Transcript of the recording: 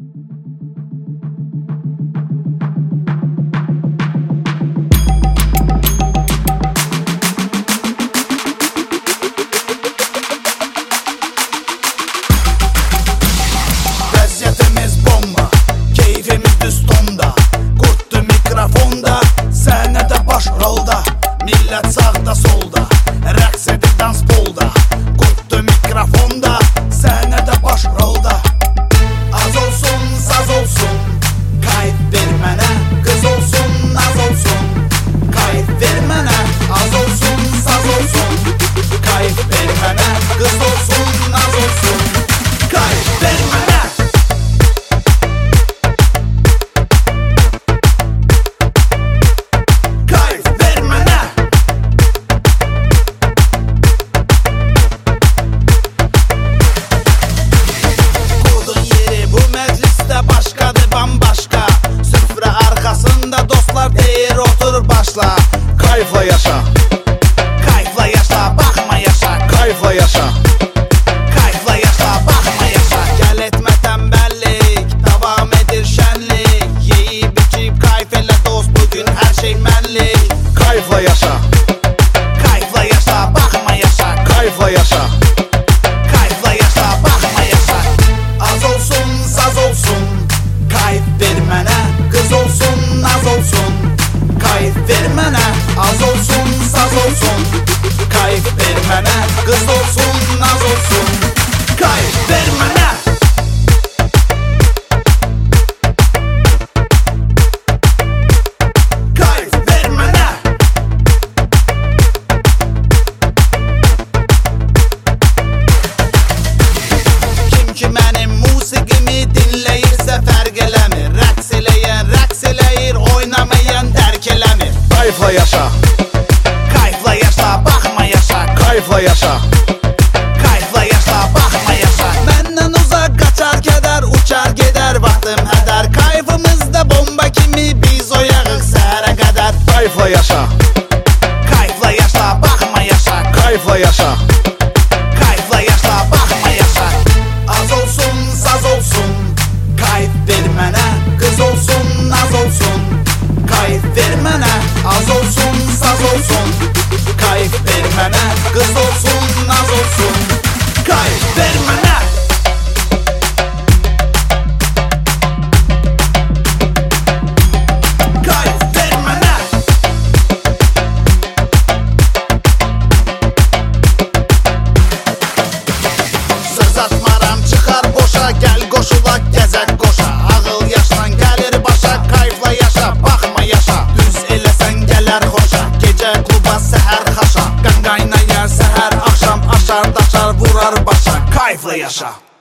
Vəziyyətimiz bomba, keyfimiz düz tonda, qurtdu mikrofonda, səhnədə baş rolda, millət sağda solda, rəqs edir danspolda, qurtdu mikrofonda, səhnədə baş rolda. Az olsun, saz olsun, kayıt ver mənə, qız olsun, naz olsun, kayıt ver mənə. Az olsun, saz olsun, kayıt ver mənə, qız olsun, naz olsun, kayıt ver mənə. Başla, kayıfla yaşa, kayıfla yaşa, baxma yaşa, kayıfla yaşa, kayıfla yaşa, baxma yaşa. Gəl etmə tənbəllik, davam edir şənlik, yeyib içib kayf elə dost, bugün hər şey mənlik. Kayıfla yaşa, kayıfla yaşa, baxma yaşa, kayıfla yaşa, kayıfla yaşa, baxma yaşa. Az olsun, saz olsun, kayıt ver mənə, qız olsun, naz olsun, kayıt ver mənə. Az olsun, saz olsun, kayıt ver mənə, qız olsun, naz olsun, kayıt ver mənə. Kayıt ver mənə. Kim ki mənim musiqimi dinləyirsə fərq eləmir, rəqs eləyən rəqs eləyir, oynamayan dərk eləmir. Kayıfla yaşa, kayıfla yaşa, baxma yaşa, kayıfla yaşa, kayıfla yaşa, baxma yaşa. Məndən uzaq qaçar kədər, uçar gedər vaxtım hədər, kayfımızda bomba kimi biz oyağıq səhərə qədər. Kayıfla yaşa, kayıfla yaşa, baxma yaşa, kayıfla yaşa, kayıfla yaşa, baxma yaşa. Az olsun, saz olsun, kayıt ver mənə, qız olsun, naz olsun, kayıt ver mənə. Az olsun, saz olsun, kayıt ver mənə, qız olsun, naz olsun, kayıt ver mənə. Kayıt ver mənə. Söz atmaram, çıxar boşa, gəl qoşulaq, gəzək qoşa. Ağıl yaşdan gəlir başa, kayıfla yaşa, baxma yaşa. Düz eləsən gələr xoşa, gecə kluba, səhər xaşa, qan qaynayar səhər axşam, aşar daşar, vurar başa, kayıfla yaşa.